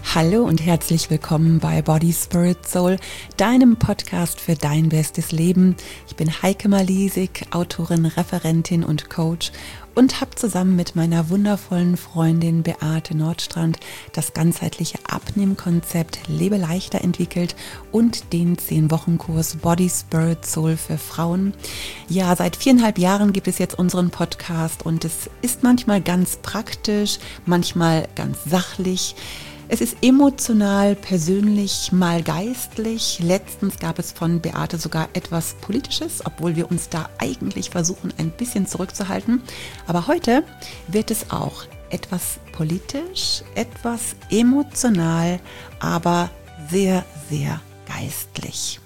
Hallo und herzlich willkommen bei Body, Spirit, Soul, deinem Podcast für dein bestes Leben. Ich bin Heike Malisig, Autorin, Referentin und Coach und habe zusammen mit meiner wundervollen Freundin Beate Nordstrand das ganzheitliche Abnehmkonzept Lebe leichter entwickelt und den 10-Wochen-Kurs Body, Spirit, Soul für Frauen. Ja, seit 4,5 Jahren gibt es jetzt unseren Podcast und es ist manchmal ganz praktisch, manchmal ganz sachlich. Es ist emotional, persönlich, mal geistlich. Letztens gab es von Beate sogar etwas Politisches, obwohl wir uns da eigentlich versuchen, ein bisschen zurückzuhalten. Aber heute wird es auch etwas politisch, etwas emotional, aber sehr, sehr geistlich.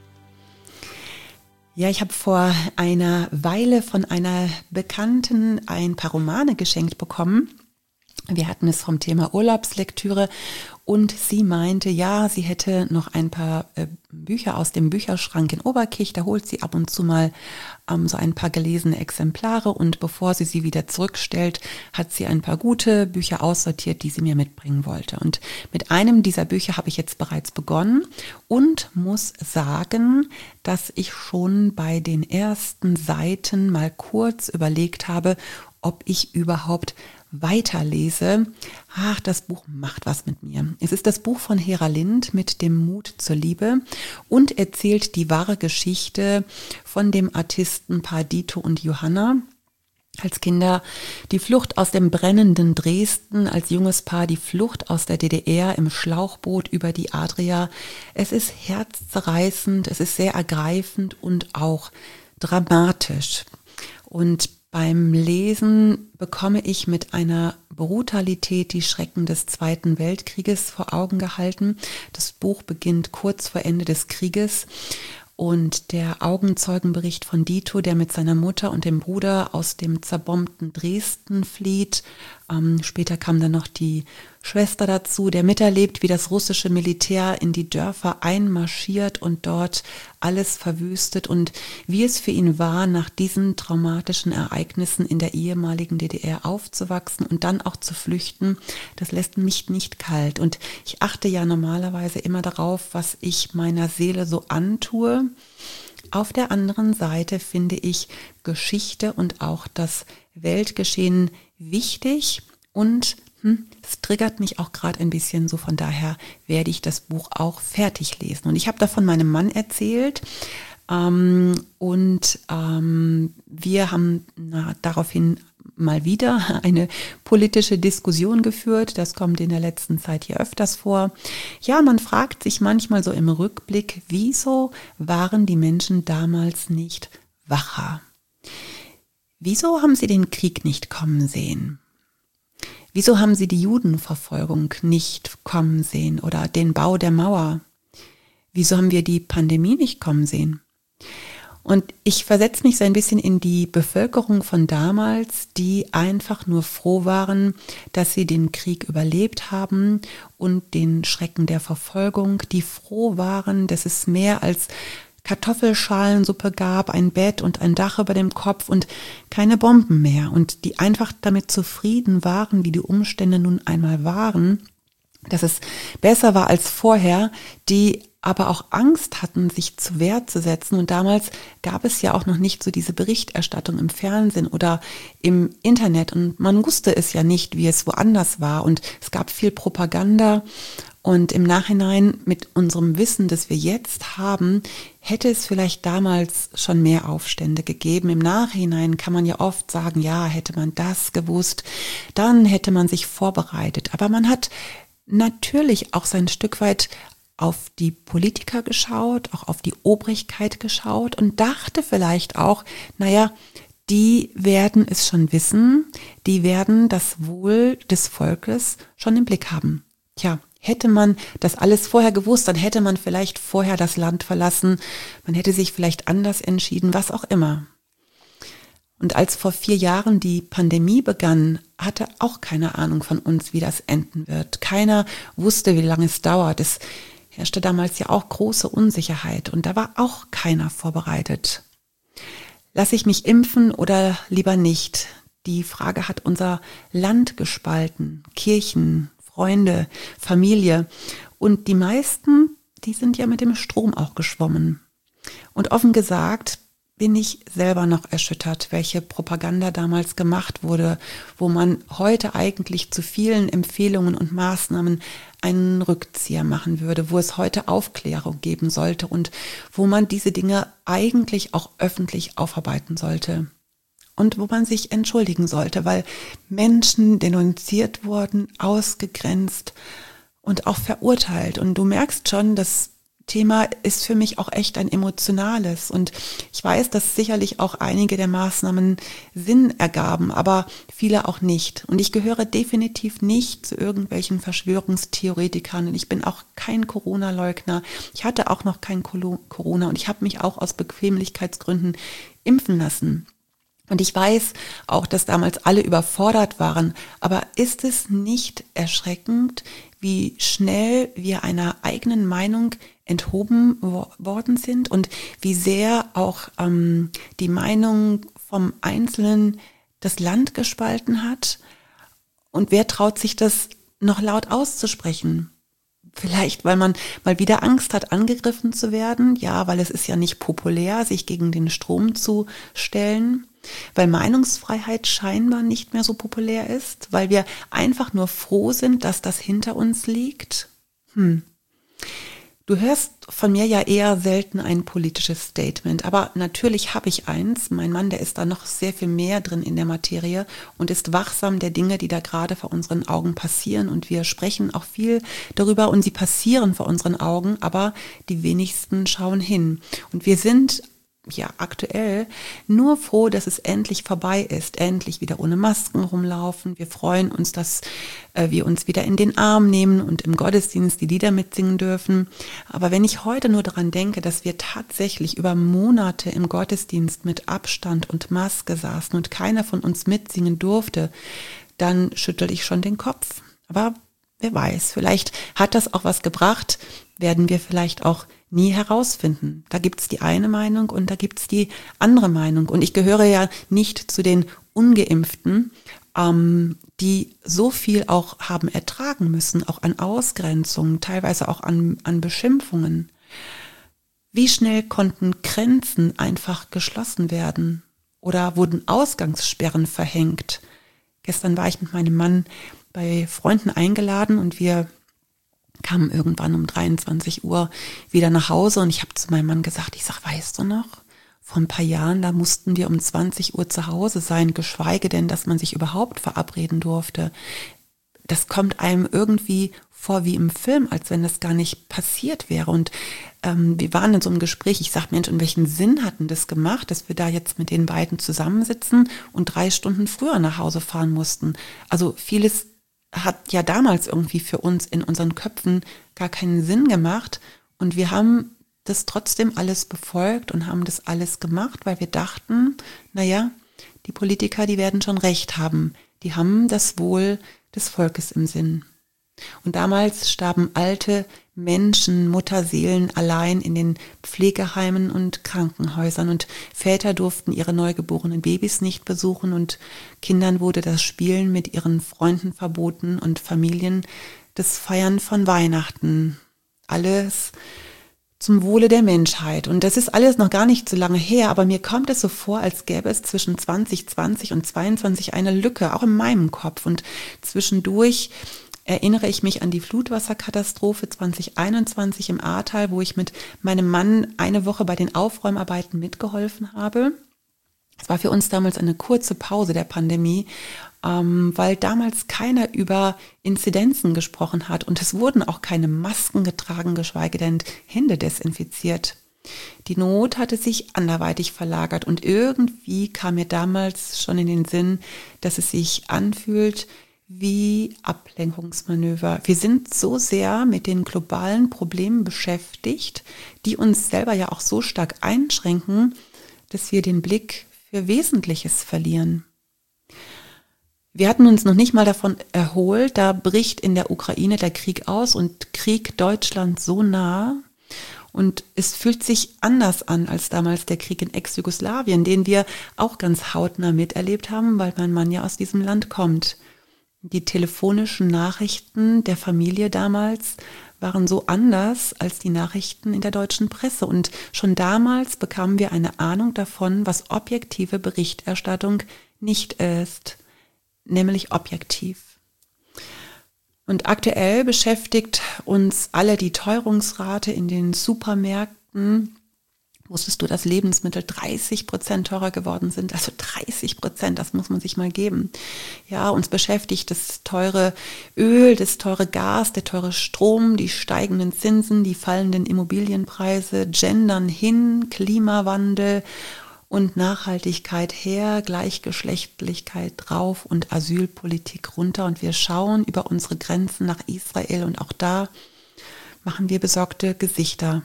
Ja, ich habe vor einer Weile von einer Bekannten ein paar Romane geschenkt bekommen. Wir hatten es vom Thema Urlaubslektüre und sie meinte, ja, sie hätte noch ein paar Bücher aus dem Bücherschrank in Oberkirch, da holt sie ab und zu mal so ein paar gelesene Exemplare und bevor sie wieder zurückstellt, hat sie ein paar gute Bücher aussortiert, die sie mir mitbringen wollte. Und mit einem dieser Bücher habe ich jetzt bereits begonnen und muss sagen, dass ich schon bei den ersten Seiten mal kurz überlegt habe, ob ich überhaupt weiterlese. Ach, das Buch macht was mit mir. Es ist das Buch von Hera Lind mit dem Mut zur Liebe und erzählt die wahre Geschichte von dem Artistenpaar Dito und Johanna. Als Kinder die Flucht aus dem brennenden Dresden, als junges Paar die Flucht aus der DDR im Schlauchboot über die Adria. Es ist herzzerreißend, es ist sehr ergreifend und auch dramatisch. Und beim Lesen bekomme ich mit einer Brutalität die Schrecken des Zweiten Weltkrieges vor Augen gehalten. Das Buch beginnt kurz vor Ende des Krieges und der Augenzeugenbericht von Dito, der mit seiner Mutter und dem Bruder aus dem zerbombten Dresden flieht. Später kam dann noch die Schwester dazu, der miterlebt, wie das russische Militär in die Dörfer einmarschiert und dort alles verwüstet und wie es für ihn war, nach diesen traumatischen Ereignissen in der ehemaligen DDR aufzuwachsen und dann auch zu flüchten. Das lässt mich nicht kalt und ich achte ja normalerweise immer darauf, was ich meiner Seele so antue. Auf der anderen Seite finde ich Geschichte und auch das Weltgeschehen wichtig und es triggert mich auch gerade ein bisschen, so von daher werde ich das Buch auch fertig lesen. Und ich habe davon meinem Mann erzählt wir haben daraufhin mal wieder eine politische Diskussion geführt. Das kommt in der letzten Zeit hier öfters vor. Ja, man fragt sich manchmal so im Rückblick, wieso waren die Menschen damals nicht wacher? Wieso haben sie den Krieg nicht kommen sehen? Wieso haben sie die Judenverfolgung nicht kommen sehen oder den Bau der Mauer? Wieso haben wir die Pandemie nicht kommen sehen? Und ich versetze mich so ein bisschen in die Bevölkerung von damals, die einfach nur froh waren, dass sie den Krieg überlebt haben und den Schrecken der Verfolgung, die froh waren, dass es mehr als Kartoffelschalensuppe gab, ein Bett und ein Dach über dem Kopf und keine Bomben mehr und die einfach damit zufrieden waren, wie die Umstände nun einmal waren, dass es besser war als vorher, die aber auch Angst hatten, sich zur Wehr zu setzen. Und damals gab es ja auch noch nicht so diese Berichterstattung im Fernsehen oder im Internet und man wusste es ja nicht, wie es woanders war und es gab viel Propaganda. Und im Nachhinein mit unserem Wissen, das wir jetzt haben, hätte es vielleicht damals schon mehr Aufstände gegeben. Im Nachhinein kann man ja oft sagen, ja, hätte man das gewusst, dann hätte man sich vorbereitet. Aber man hat natürlich auch sein Stück weit auf die Politiker geschaut, auch auf die Obrigkeit geschaut und dachte vielleicht auch, naja, die werden es schon wissen, die werden das Wohl des Volkes schon im Blick haben. Tja, hätte man das alles vorher gewusst, dann hätte man vielleicht vorher das Land verlassen, man hätte sich vielleicht anders entschieden, was auch immer. Und als vor 4 Jahren die Pandemie begann, hatte auch keine Ahnung von uns, wie das enden wird. Keiner wusste, wie lange es dauert. Es herrschte damals ja auch große Unsicherheit und da war auch keiner vorbereitet. Lasse ich mich impfen oder lieber nicht? Die Frage hat unser Land gespalten. Kirchen, Freunde, Familie. Und die meisten, die sind ja mit dem Strom auch geschwommen. Und offen gesagt bin ich selber noch erschüttert, welche Propaganda damals gemacht wurde, wo man heute eigentlich zu vielen Empfehlungen und Maßnahmen einen Rückzieher machen würde, wo es heute Aufklärung geben sollte und wo man diese Dinge eigentlich auch öffentlich aufarbeiten sollte. Und wo man sich entschuldigen sollte, weil Menschen denunziert wurden, ausgegrenzt und auch verurteilt. Und du merkst schon, das Thema ist für mich auch echt ein emotionales. Und ich weiß, dass sicherlich auch einige der Maßnahmen Sinn ergaben, aber viele auch nicht. Und ich gehöre definitiv nicht zu irgendwelchen Verschwörungstheoretikern. Und ich bin auch kein Corona-Leugner. Ich hatte auch noch kein Corona und ich habe mich auch aus Bequemlichkeitsgründen impfen lassen. Und ich weiß auch, dass damals alle überfordert waren. Aber ist es nicht erschreckend, wie schnell wir einer eigenen Meinung enthoben worden sind und wie sehr auch die Meinung vom Einzelnen das Land gespalten hat? Und wer traut sich das noch laut auszusprechen? Vielleicht, weil man mal wieder Angst hat, angegriffen zu werden. Ja, weil es ist ja nicht populär, sich gegen den Strom zu stellen. Weil Meinungsfreiheit scheinbar nicht mehr so populär ist. Weil wir einfach nur froh sind, dass das hinter uns liegt. Du hörst von mir ja eher selten ein politisches Statement, aber natürlich habe ich eins. Mein Mann, der ist da noch sehr viel mehr drin in der Materie und ist wachsam der Dinge, die da gerade vor unseren Augen passieren. Und wir sprechen auch viel darüber und sie passieren vor unseren Augen, aber die wenigsten schauen hin. Und wir sind ja aktuell nur froh, dass es endlich vorbei ist, endlich wieder ohne Masken rumlaufen. Wir freuen uns, dass wir uns wieder in den Arm nehmen und im Gottesdienst die Lieder mitsingen dürfen. Aber wenn ich heute nur daran denke, dass wir tatsächlich über Monate im Gottesdienst mit Abstand und Maske saßen und keiner von uns mitsingen durfte, dann schüttel ich schon den Kopf. Aber wer weiß, vielleicht hat das auch was gebracht, werden wir vielleicht auch nie herausfinden. Da gibt's die eine Meinung und da gibt's die andere Meinung. Und ich gehöre ja nicht zu den Ungeimpften, die so viel auch haben ertragen müssen, auch an Ausgrenzungen, teilweise auch an Beschimpfungen. Wie schnell konnten Grenzen einfach geschlossen werden oder wurden Ausgangssperren verhängt? Gestern war ich mit meinem Mann bei Freunden eingeladen und wir kamen irgendwann um 23 Uhr wieder nach Hause und ich habe zu meinem Mann gesagt, weißt du noch, vor ein paar Jahren, da mussten wir um 20 Uhr zu Hause sein, geschweige denn, dass man sich überhaupt verabreden durfte. Das kommt einem irgendwie vor wie im Film, als wenn das gar nicht passiert wäre. Und wir waren in so einem Gespräch, ich sage, Mensch, und welchen Sinn hatten das gemacht, dass wir da jetzt mit den beiden zusammensitzen und 3 Stunden früher nach Hause fahren mussten. Also vieles hat ja damals irgendwie für uns in unseren Köpfen gar keinen Sinn gemacht und wir haben das trotzdem alles befolgt und haben das alles gemacht, weil wir dachten, naja, die Politiker, die werden schon recht haben, die haben das Wohl des Volkes im Sinn. Und damals starben alte Menschen, Mutterseelen allein in den Pflegeheimen und Krankenhäusern und Väter durften ihre neugeborenen Babys nicht besuchen und Kindern wurde das Spielen mit ihren Freunden verboten und Familien das Feiern von Weihnachten. Alles zum Wohle der Menschheit. Und das ist alles noch gar nicht so lange her, aber mir kommt es so vor, als gäbe es zwischen 2020 und 2022 eine Lücke, auch in meinem Kopf. Und zwischendurch erinnere ich mich an die Flutwasserkatastrophe 2021 im Ahrtal, wo ich mit meinem Mann eine Woche bei den Aufräumarbeiten mitgeholfen habe. Es war für uns damals eine kurze Pause der Pandemie, weil damals keiner über Inzidenzen gesprochen hat und es wurden auch keine Masken getragen, geschweige denn Hände desinfiziert. Die Not hatte sich anderweitig verlagert und irgendwie kam mir damals schon in den Sinn, dass es sich anfühlt wie Ablenkungsmanöver. Wir sind so sehr mit den globalen Problemen beschäftigt, die uns selber ja auch so stark einschränken, dass wir den Blick für Wesentliches verlieren. Wir hatten uns noch nicht mal davon erholt, da bricht in der Ukraine der Krieg aus und Krieg Deutschland so nah. Und es fühlt sich anders an als damals der Krieg in Ex-Jugoslawien, den wir auch ganz hautnah miterlebt haben, weil mein Mann ja aus diesem Land kommt. Die telefonischen Nachrichten der Familie damals waren so anders als die Nachrichten in der deutschen Presse. Und schon damals bekamen wir eine Ahnung davon, was objektive Berichterstattung nicht ist, nämlich objektiv. Und aktuell beschäftigt uns alle die Teuerungsrate in den Supermärkten. Wusstest du, dass Lebensmittel 30% teurer geworden sind? Also 30%, das muss man sich mal geben. Ja, uns beschäftigt das teure Öl, das teure Gas, der teure Strom, die steigenden Zinsen, die fallenden Immobilienpreise, Gendern hin, Klimawandel und Nachhaltigkeit her, Gleichgeschlechtlichkeit drauf und Asylpolitik runter. Und wir schauen über unsere Grenzen nach Israel und auch da machen wir besorgte Gesichter.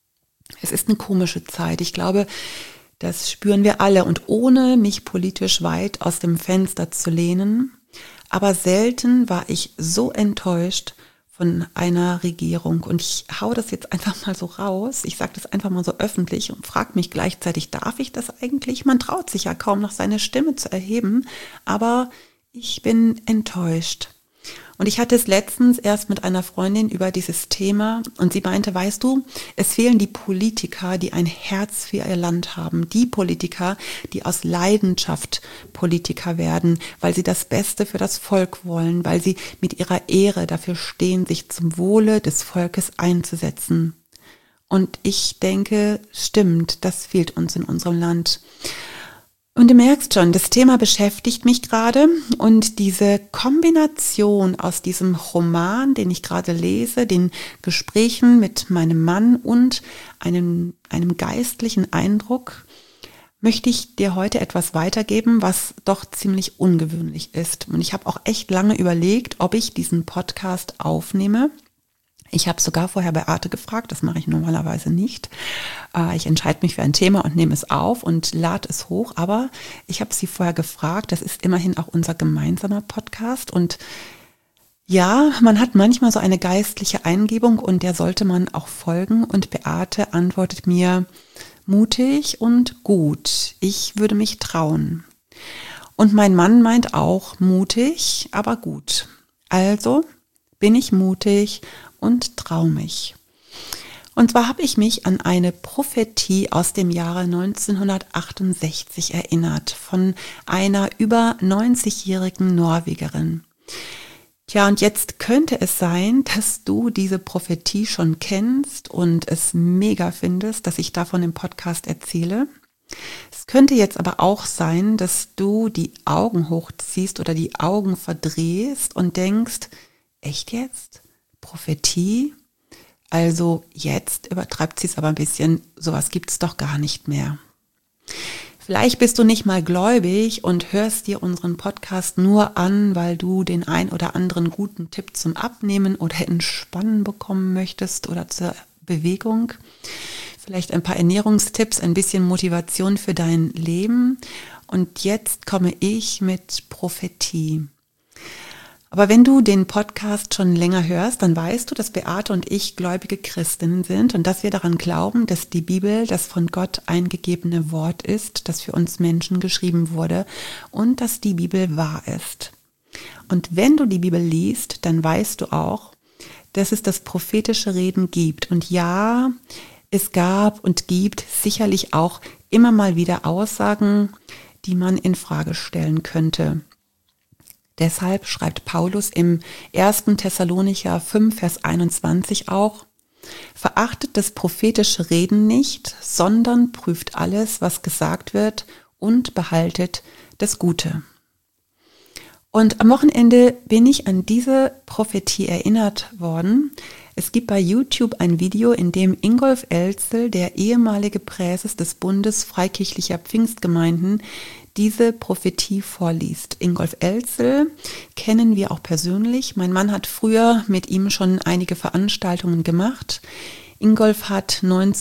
Es ist eine komische Zeit. Ich glaube, das spüren wir alle. Und ohne mich politisch weit aus dem Fenster zu lehnen, aber selten war ich so enttäuscht von einer Regierung. Und ich hau das jetzt einfach mal so raus. Ich sage das einfach mal so öffentlich und frage mich gleichzeitig, darf ich das eigentlich? Man traut sich ja kaum noch seine Stimme zu erheben, aber ich bin enttäuscht. Und ich hatte es letztens erst mit einer Freundin über dieses Thema und sie meinte, weißt du, es fehlen die Politiker, die ein Herz für ihr Land haben. Die Politiker, die aus Leidenschaft Politiker werden, weil sie das Beste für das Volk wollen, weil sie mit ihrer Ehre dafür stehen, sich zum Wohle des Volkes einzusetzen. Und ich denke, stimmt, das fehlt uns in unserem Land. Und du merkst schon, das Thema beschäftigt mich gerade und diese Kombination aus diesem Roman, den ich gerade lese, den Gesprächen mit meinem Mann und einem geistlichen Eindruck, möchte ich dir heute etwas weitergeben, was doch ziemlich ungewöhnlich ist. Und ich habe auch echt lange überlegt, ob ich diesen Podcast aufnehme. Ich habe sogar vorher Beate gefragt, das mache ich normalerweise nicht. Ich entscheide mich für ein Thema und nehme es auf und lade es hoch, aber ich habe sie vorher gefragt, das ist immerhin auch unser gemeinsamer Podcast und ja, man hat manchmal so eine geistliche Eingebung und der sollte man auch folgen und Beate antwortet mir mutig und gut, ich würde mich trauen. Und mein Mann meint auch mutig, aber gut. Also bin ich mutig und traue mich. Und zwar habe ich mich an eine Prophetie aus dem Jahre 1968 erinnert von einer über 90-jährigen Norwegerin. Tja, und jetzt könnte es sein, dass du diese Prophetie schon kennst und es mega findest, dass ich davon im Podcast erzähle. Es könnte jetzt aber auch sein, dass du die Augen hochziehst oder die Augen verdrehst und denkst, echt jetzt? Prophetie? Also jetzt übertreibt sie es aber ein bisschen, sowas gibt es doch gar nicht mehr. Vielleicht bist du nicht mal gläubig und hörst dir unseren Podcast nur an, weil du den ein oder anderen guten Tipp zum Abnehmen oder Entspannen bekommen möchtest oder zur Bewegung. Vielleicht ein paar Ernährungstipps, ein bisschen Motivation für dein Leben. Und jetzt komme ich mit Prophetie. Aber wenn du den Podcast schon länger hörst, dann weißt du, dass Beate und ich gläubige Christinnen sind und dass wir daran glauben, dass die Bibel das von Gott eingegebene Wort ist, das für uns Menschen geschrieben wurde und dass die Bibel wahr ist. Und wenn du die Bibel liest, dann weißt du auch, dass es das prophetische Reden gibt. Und ja, es gab und gibt sicherlich auch immer mal wieder Aussagen, die man in Frage stellen könnte. Deshalb schreibt Paulus im 1. Thessalonicher 5, Vers 21 auch, verachtet das prophetische Reden nicht, sondern prüft alles, was gesagt wird und behaltet das Gute. Und am Wochenende bin ich an diese Prophetie erinnert worden. Es gibt bei YouTube ein Video, in dem Ingolf Elzel, der ehemalige Präses des Bundes Freikirchlicher Pfingstgemeinden, diese Prophetie vorliest. Ingolf Elzel kennen wir auch persönlich. Mein Mann hat früher mit ihm schon einige Veranstaltungen gemacht. Ingolf hat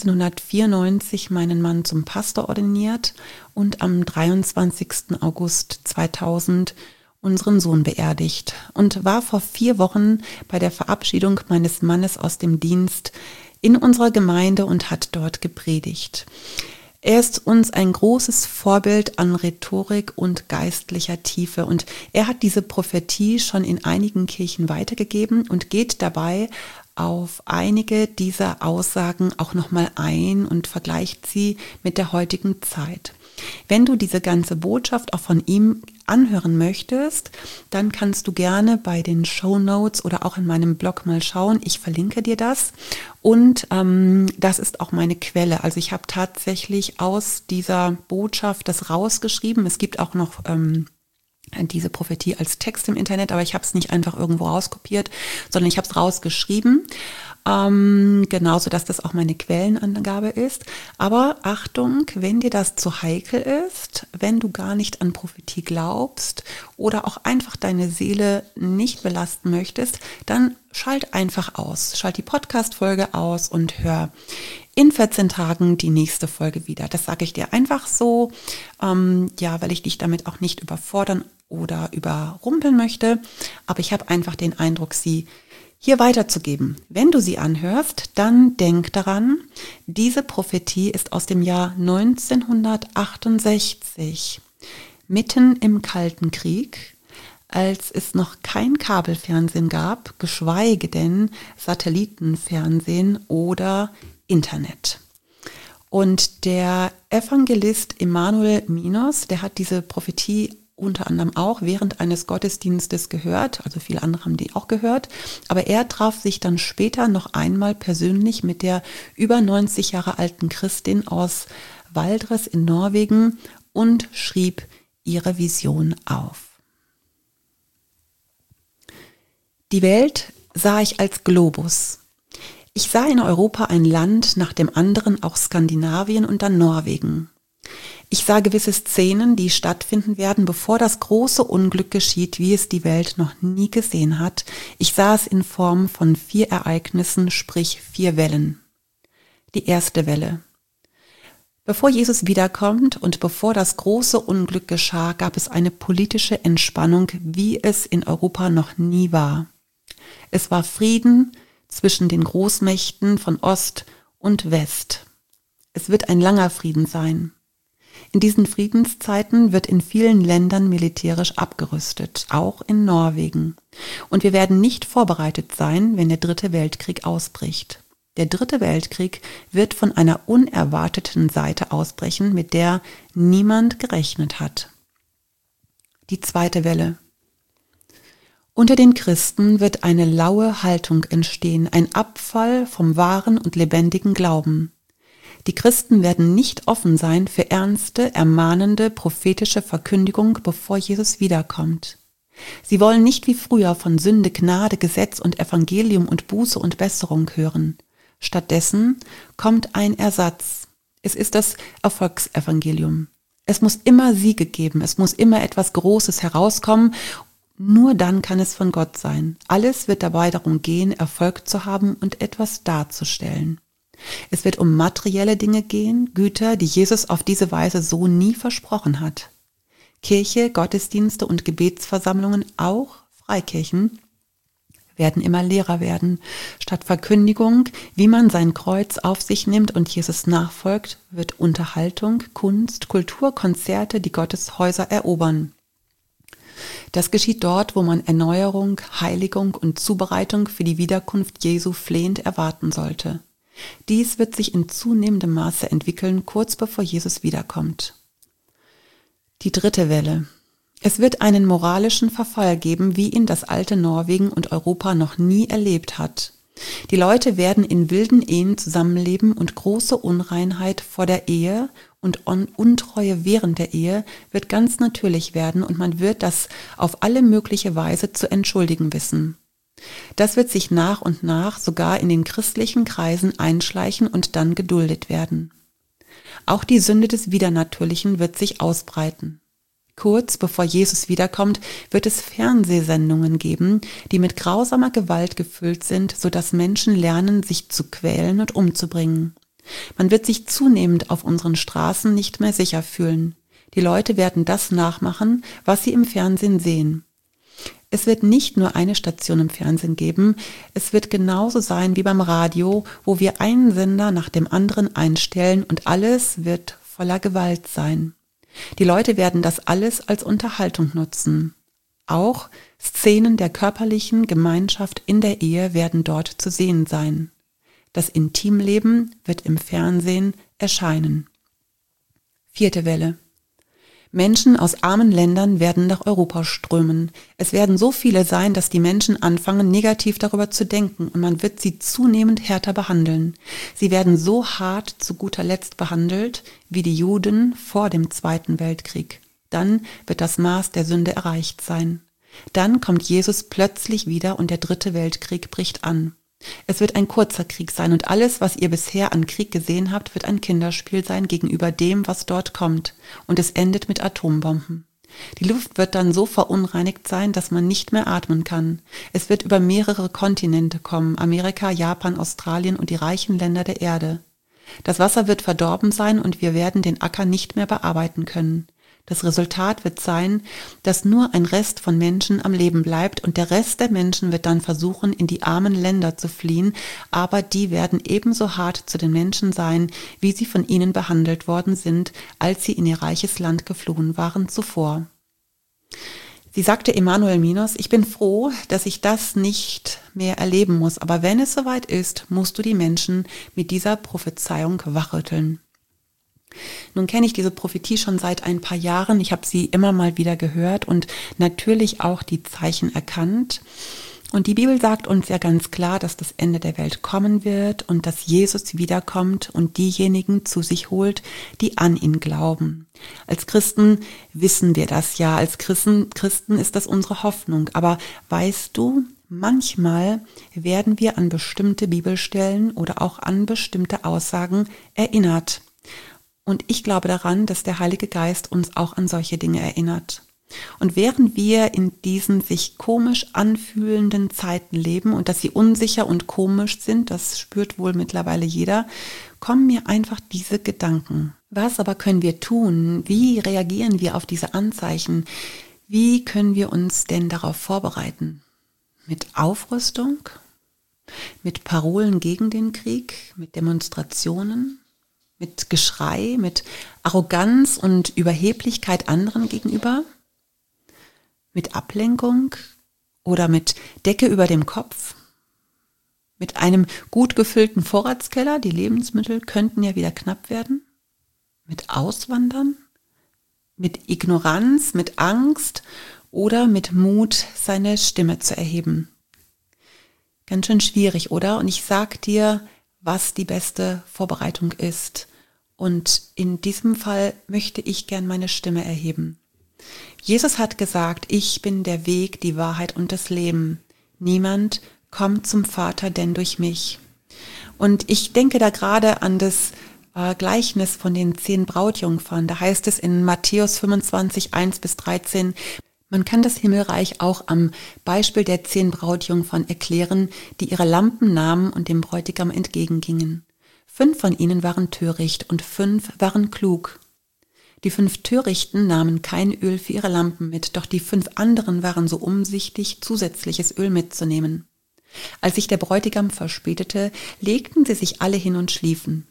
1994 meinen Mann zum Pastor ordiniert und am 23. August 2000 unseren Sohn beerdigt und war vor 4 Wochen bei der Verabschiedung meines Mannes aus dem Dienst in unserer Gemeinde und hat dort gepredigt. Er ist uns ein großes Vorbild an Rhetorik und geistlicher Tiefe und er hat diese Prophetie schon in einigen Kirchen weitergegeben und geht dabei auf einige dieser Aussagen auch nochmal ein und vergleicht sie mit der heutigen Zeit. Wenn du diese ganze Botschaft auch von ihm anhören möchtest, dann kannst du gerne bei den Shownotes oder auch in meinem Blog mal schauen. Ich verlinke dir das und das ist auch meine Quelle. Also ich habe tatsächlich aus dieser Botschaft das rausgeschrieben. Es gibt auch noch diese Prophetie als Text im Internet, aber ich habe es nicht einfach irgendwo rauskopiert, sondern ich habe es rausgeschrieben, genauso, dass das auch meine Quellenangabe ist. Aber Achtung, wenn dir das zu heikel ist, wenn du gar nicht an Prophetie glaubst oder auch einfach deine Seele nicht belasten möchtest, dann schalt einfach aus. Schalt die Podcast-Folge aus und hör in 14 Tagen die nächste Folge wieder. Das sage ich dir einfach so, weil ich dich damit auch nicht überfordern oder überrumpeln möchte. Aber ich habe einfach den Eindruck, sie hier weiterzugeben. Wenn du sie anhörst, dann denk daran, diese Prophetie ist aus dem Jahr 1968, mitten im Kalten Krieg, als es noch kein Kabelfernsehen gab, geschweige denn Satellitenfernsehen oder Internet. Und der Evangelist Emanuel Minos, der hat diese Prophetie unter anderem auch während eines Gottesdienstes gehört, also viele andere haben die auch gehört, aber er traf sich dann später noch einmal persönlich mit der über 90 Jahre alten Christin aus Valdres in Norwegen und schrieb ihre Vision auf. Die Welt sah ich als Globus. Ich sah in Europa ein Land nach dem anderen, auch Skandinavien und dann Norwegen. Ich sah gewisse Szenen, die stattfinden werden, bevor das große Unglück geschieht, wie es die Welt noch nie gesehen hat. Ich sah es in Form von 4 Ereignissen, sprich 4 Wellen. Die erste Welle. Bevor Jesus wiederkommt und bevor das große Unglück geschah, gab es eine politische Entspannung, wie es in Europa noch nie war. Es war Frieden zwischen den Großmächten von Ost und West. Es wird ein langer Frieden sein. In diesen Friedenszeiten wird in vielen Ländern militärisch abgerüstet, auch in Norwegen. Und wir werden nicht vorbereitet sein, wenn der 3. Weltkrieg ausbricht. Der 3. Weltkrieg wird von einer unerwarteten Seite ausbrechen, mit der niemand gerechnet hat. Die zweite Welle. Unter den Christen wird eine laue Haltung entstehen, ein Abfall vom wahren und lebendigen Glauben. Die Christen werden nicht offen sein für ernste, ermahnende, prophetische Verkündigung, bevor Jesus wiederkommt. Sie wollen nicht wie früher von Sünde, Gnade, Gesetz und Evangelium und Buße und Besserung hören. Stattdessen kommt ein Ersatz. Es ist das Erfolgsevangelium. Es muss immer Siege geben, es muss immer etwas Großes herauskommen. Nur dann kann es von Gott sein. Alles wird dabei darum gehen, Erfolg zu haben und etwas darzustellen. Es wird um materielle Dinge gehen, Güter, die Jesus auf diese Weise so nie versprochen hat. Kirche, Gottesdienste und Gebetsversammlungen, auch Freikirchen, werden immer leerer werden. Statt Verkündigung, wie man sein Kreuz auf sich nimmt und Jesus nachfolgt, wird Unterhaltung, Kunst, Kultur, Konzerte die Gotteshäuser erobern. Das geschieht dort, wo man Erneuerung, Heiligung und Zubereitung für die Wiederkunft Jesu flehend erwarten sollte. Dies wird sich in zunehmendem Maße entwickeln, kurz bevor Jesus wiederkommt. Die 3. Welle. Es wird einen moralischen Verfall geben, wie ihn das alte Norwegen und Europa noch nie erlebt hat. Die Leute werden in wilden Ehen zusammenleben und große Unreinheit vor der Ehe und Untreue während der Ehe wird ganz natürlich werden und man wird das auf alle mögliche Weise zu entschuldigen wissen. Das wird sich nach und nach sogar in den christlichen Kreisen einschleichen und dann geduldet werden. Auch die Sünde des Widernatürlichen wird sich ausbreiten. Kurz bevor Jesus wiederkommt, wird es Fernsehsendungen geben, die mit grausamer Gewalt gefüllt sind, sodass Menschen lernen, sich zu quälen und umzubringen. Man wird sich zunehmend auf unseren Straßen nicht mehr sicher fühlen. Die Leute werden das nachmachen, was sie im Fernsehen sehen. Es wird nicht nur eine Station im Fernsehen geben, es wird genauso sein wie beim Radio, wo wir einen Sender nach dem anderen einstellen und alles wird voller Gewalt sein. Die Leute werden das alles als Unterhaltung nutzen. Auch Szenen der körperlichen Gemeinschaft in der Ehe werden dort zu sehen sein. Das Intimleben wird im Fernsehen erscheinen. 4. Welle. Menschen aus armen Ländern werden nach Europa strömen. Es werden so viele sein, dass die Menschen anfangen, negativ darüber zu denken und man wird sie zunehmend härter behandeln. Sie werden so hart zu guter Letzt behandelt wie die Juden vor dem Zweiten Weltkrieg. Dann wird das Maß der Sünde erreicht sein. Dann kommt Jesus plötzlich wieder und der 3. Weltkrieg bricht an. Es wird ein kurzer Krieg sein und alles, was ihr bisher an Krieg gesehen habt, wird ein Kinderspiel sein gegenüber dem, was dort kommt. Und es endet mit Atombomben. Die Luft wird dann so verunreinigt sein, dass man nicht mehr atmen kann. Es wird über mehrere Kontinente kommen, Amerika, Japan, Australien und die reichen Länder der Erde. Das Wasser wird verdorben sein und wir werden den Acker nicht mehr bearbeiten können. Das Resultat wird sein, dass nur ein Rest von Menschen am Leben bleibt und der Rest der Menschen wird dann versuchen, in die armen Länder zu fliehen, aber die werden ebenso hart zu den Menschen sein, wie sie von ihnen behandelt worden sind, als sie in ihr reiches Land geflohen waren zuvor. Sie sagte Emmanuel Minos, ich bin froh, dass ich das nicht mehr erleben muss, aber wenn es soweit ist, musst du die Menschen mit dieser Prophezeiung wachrütteln. Nun kenne ich diese Prophetie schon seit ein paar Jahren. Ich habe sie immer mal wieder gehört und natürlich auch die Zeichen erkannt. Und die Bibel sagt uns ja ganz klar, dass das Ende der Welt kommen wird und dass Jesus wiederkommt und diejenigen zu sich holt, die an ihn glauben. Als Christen wissen wir das ja. Als Christen ist das unsere Hoffnung. Aber weißt du, manchmal werden wir an bestimmte Bibelstellen oder auch an bestimmte Aussagen erinnert. Und ich glaube daran, dass der Heilige Geist uns auch an solche Dinge erinnert. Und während wir in diesen sich komisch anfühlenden Zeiten leben und dass sie unsicher und komisch sind, das spürt wohl mittlerweile jeder, kommen mir einfach diese Gedanken. Was aber können wir tun? Wie reagieren wir auf diese Anzeichen? Wie können wir uns denn darauf vorbereiten? Mit Aufrüstung? Mit Parolen gegen den Krieg? Mit Demonstrationen? Mit Geschrei, mit Arroganz und Überheblichkeit anderen gegenüber, mit Ablenkung oder mit Decke über dem Kopf, mit einem gut gefüllten Vorratskeller, die Lebensmittel könnten ja wieder knapp werden, mit Auswandern, mit Ignoranz, mit Angst oder mit Mut, seine Stimme zu erheben. Ganz schön schwierig, oder? Und ich sag dir, was die beste Vorbereitung ist. Und in diesem Fall möchte ich gern meine Stimme erheben. Jesus hat gesagt, ich bin der Weg, die Wahrheit und das Leben. Niemand kommt zum Vater, denn durch mich. Und ich denke da gerade an das Gleichnis von den 10 Brautjungfern. Da heißt es in Matthäus 25, 1-13, man kann das Himmelreich auch am Beispiel der 10 Brautjungfern erklären, die ihre Lampen nahmen und dem Bräutigam entgegengingen. 5 von ihnen waren töricht und 5 waren klug. Die 5 Törichten nahmen kein Öl für ihre Lampen mit, doch die 5 anderen waren so umsichtig, zusätzliches Öl mitzunehmen. Als sich der Bräutigam verspätete, legten sie sich alle hin und schliefen.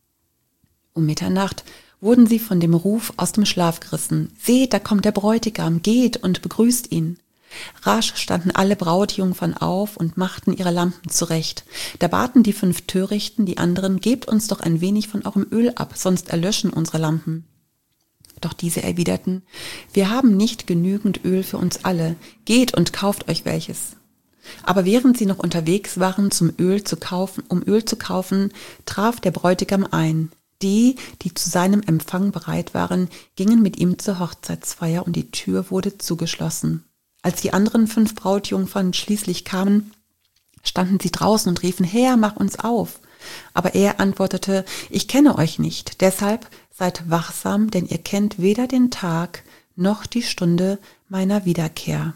Um Mitternacht wurden sie von dem Ruf aus dem Schlaf gerissen. Seht, da kommt der Bräutigam, geht und begrüßt ihn. Rasch standen alle Brautjungfern auf und machten ihre Lampen zurecht. Da baten die 5 Törichten die anderen, gebt uns doch ein wenig von eurem Öl ab, sonst erlöschen unsere Lampen. Doch diese erwiderten, wir haben nicht genügend Öl für uns alle, geht und kauft euch welches. Aber während sie noch unterwegs waren, um Öl zu kaufen, traf der Bräutigam ein. Die zu seinem Empfang bereit waren, gingen mit ihm zur Hochzeitsfeier und die Tür wurde zugeschlossen. Als die anderen 5 Brautjungfern schließlich kamen, standen sie draußen und riefen, Herr, mach uns auf. Aber er antwortete, ich kenne euch nicht, deshalb seid wachsam, denn ihr kennt weder den Tag noch die Stunde meiner Wiederkehr.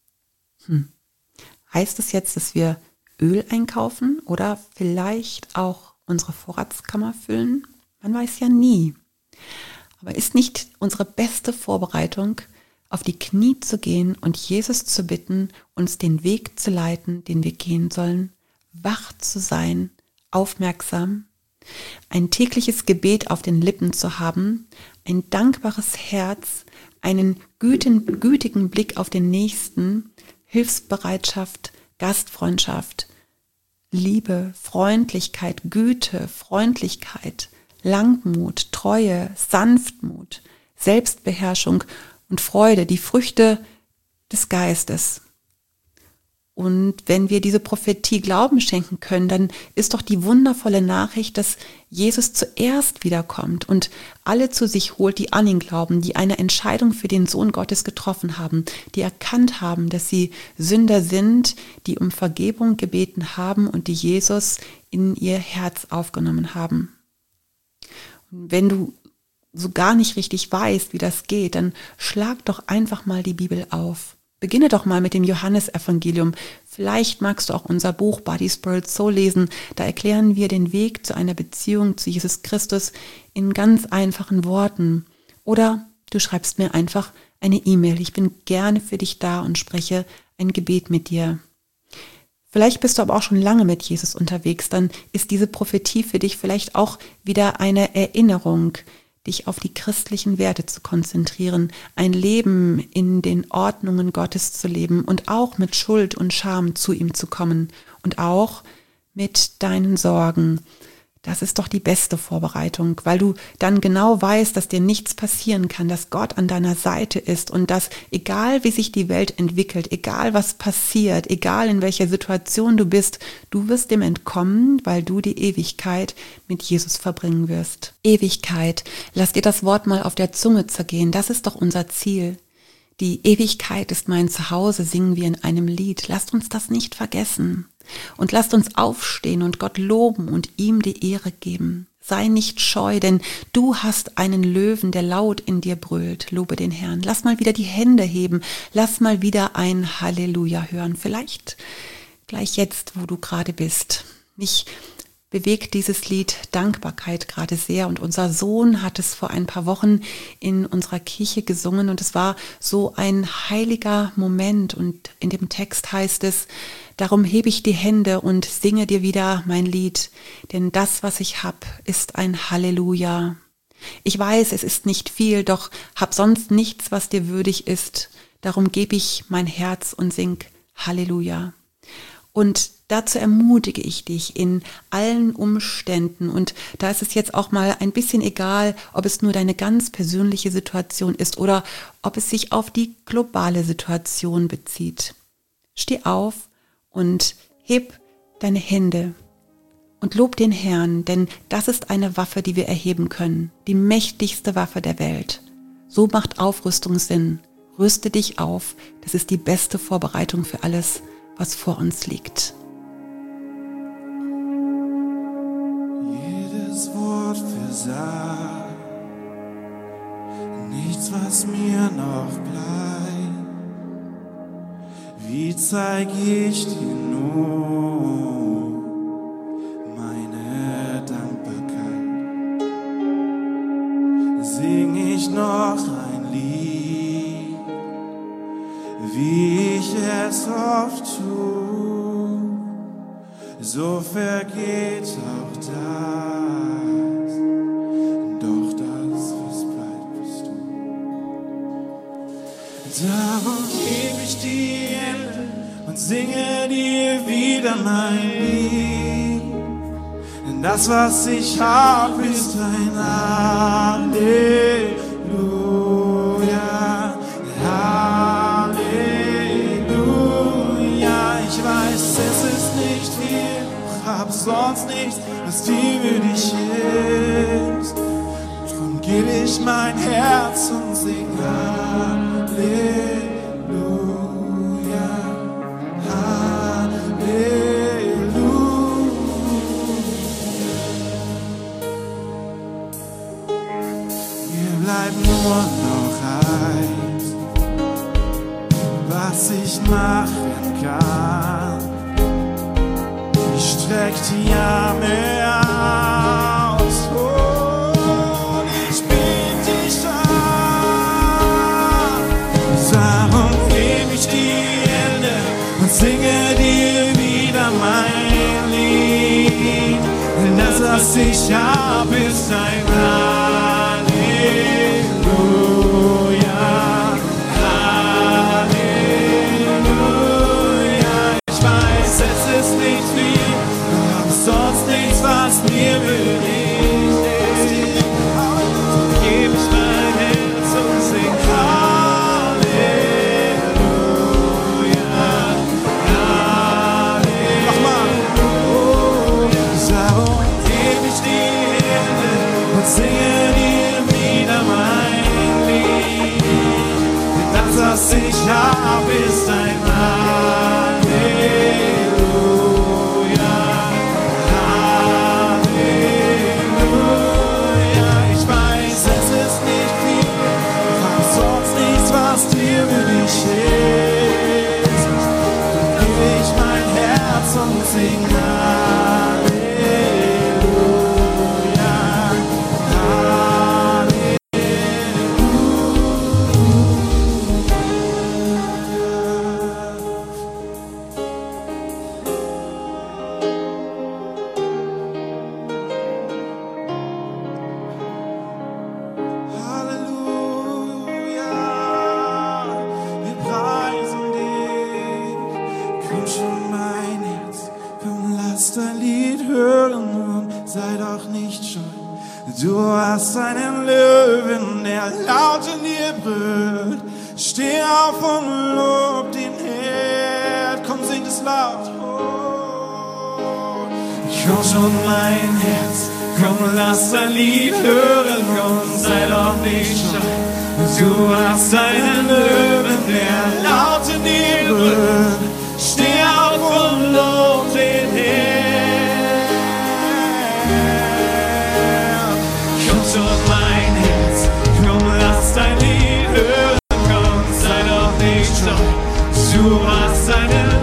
Heißt es jetzt, dass wir Öl einkaufen oder vielleicht auch unsere Vorratskammer füllen? Man weiß ja nie. Aber ist nicht unsere beste Vorbereitung, auf die Knie zu gehen und Jesus zu bitten, uns den Weg zu leiten, den wir gehen sollen, wach zu sein, aufmerksam? Ein tägliches Gebet auf den Lippen zu haben, ein dankbares Herz, einen gütigen Blick auf den Nächsten, Hilfsbereitschaft, Gastfreundschaft, Liebe, Freundlichkeit, Güte, Freundlichkeit, Langmut, Treue, Sanftmut, Selbstbeherrschung und Freude, die Früchte des Geistes. Und wenn wir diese Prophetie Glauben schenken können, dann ist doch die wundervolle Nachricht, dass Jesus zuerst wiederkommt und alle zu sich holt, die an ihn glauben, die eine Entscheidung für den Sohn Gottes getroffen haben, die erkannt haben, dass sie Sünder sind, die um Vergebung gebeten haben und die Jesus in ihr Herz aufgenommen haben. Und wenn du so gar nicht richtig weißt, wie das geht, dann schlag doch einfach mal die Bibel auf. Beginne doch mal mit dem Johannesevangelium. Vielleicht magst du auch unser Buch Body, Spirit, Soul lesen. Da erklären wir den Weg zu einer Beziehung zu Jesus Christus in ganz einfachen Worten. Oder du schreibst mir einfach eine E-Mail. Ich bin gerne für dich da und spreche ein Gebet mit dir. Vielleicht bist du aber auch schon lange mit Jesus unterwegs. Dann ist diese Prophetie für dich vielleicht auch wieder eine Erinnerung, dich auf die christlichen Werte zu konzentrieren, ein Leben in den Ordnungen Gottes zu leben und auch mit Schuld und Scham zu ihm zu kommen und auch mit deinen Sorgen. Das ist doch die beste Vorbereitung, weil du dann genau weißt, dass dir nichts passieren kann, dass Gott an deiner Seite ist und dass, egal wie sich die Welt entwickelt, egal was passiert, egal in welcher Situation du bist, du wirst dem entkommen, weil du die Ewigkeit mit Jesus verbringen wirst. Ewigkeit, lass dir das Wort mal auf der Zunge zergehen, das ist doch unser Ziel. Die Ewigkeit ist mein Zuhause, singen wir in einem Lied. Lasst uns das nicht vergessen. Und lasst uns aufstehen und Gott loben und ihm die Ehre geben. Sei nicht scheu, denn du hast einen Löwen, der laut in dir brüllt. Lobe den Herrn. Lass mal wieder die Hände heben. Lass mal wieder ein Halleluja hören. Vielleicht gleich jetzt, wo du gerade bist. Mich bewegt dieses Lied Dankbarkeit gerade sehr und unser Sohn hat es vor ein paar Wochen in unserer Kirche gesungen und es war so ein heiliger Moment und in dem Text heißt es: Darum hebe ich die Hände und singe dir wieder mein Lied, denn das, was ich hab, ist ein Halleluja. Ich weiß, es ist nicht viel, doch hab sonst nichts, was dir würdig ist. Darum gebe ich mein Herz und sing Halleluja. Und dazu ermutige ich dich in allen Umständen. Und da ist es jetzt auch mal ein bisschen egal, ob es nur deine ganz persönliche Situation ist oder ob es sich auf die globale Situation bezieht. Steh auf und heb deine Hände und lob den Herrn, denn das ist eine Waffe, die wir erheben können, die mächtigste Waffe der Welt. So macht Aufrüstung Sinn. Rüste dich auf, das ist die beste Vorbereitung für alles, was vor uns liegt. Jedes Wort versagt, nichts, was mir noch bleibt. Wie zeig ich dir nur meine Dankbarkeit? Sing ich noch ein Lied, wie ich es oft tue, so vergeht auch das, doch das, was bleibt, bist du. Darum heb ich die Hände und singe dir wieder mein Lied, denn das, was ich hab, ist ein Halleluja, Halleluja. Ich weiß, es ist nicht viel, hab sonst nichts, was dir würdig ist. Drum geb ich mein Herz und sing Halleluja, Halleluja. Mir bleibt nur noch eins, was ich machen kann. Ich streck die Arme aus und ich bitte dich an. Darum heb ich die Hände und singe dir wieder mein Lied. Denn das, was ich hab, ist ein Halleluja. Halleluja. Ich weiß, es ist nicht viel, aber sonst nichts, was mir würdig ist. Geb ich mein Herz und sing Halleluja. Halleluja. Nochmal. Darum heb ich die Hände und singe dir wieder mein Lied. Denn das, was ich hab, ist ein Halleluja. Halleluja. Ich weiß, es ist nicht viel, aber sonst nichts, was dir würdig ist. Dann geb ich mein Herz und sing Halleluja. Halleluja, wir preisen dich. Komm schon, mein Herz, komm, lass dein Lied hören und sei doch nicht scheu. Du hast einen Löwen, der laut in dir brüllt. Steh auf und lob den Herrn. Komm, sing es laut. Komm schon, mein Herz, komm, lass dein Lied hören, komm, sei doch nicht scheu. Du hast einen Löwen, der laut in dir brüllt. Steh auf und lob den Herrn. Komm schon, mein Herz, komm, lass dein Lied hören, komm, sei doch nicht scheu. Du hast einen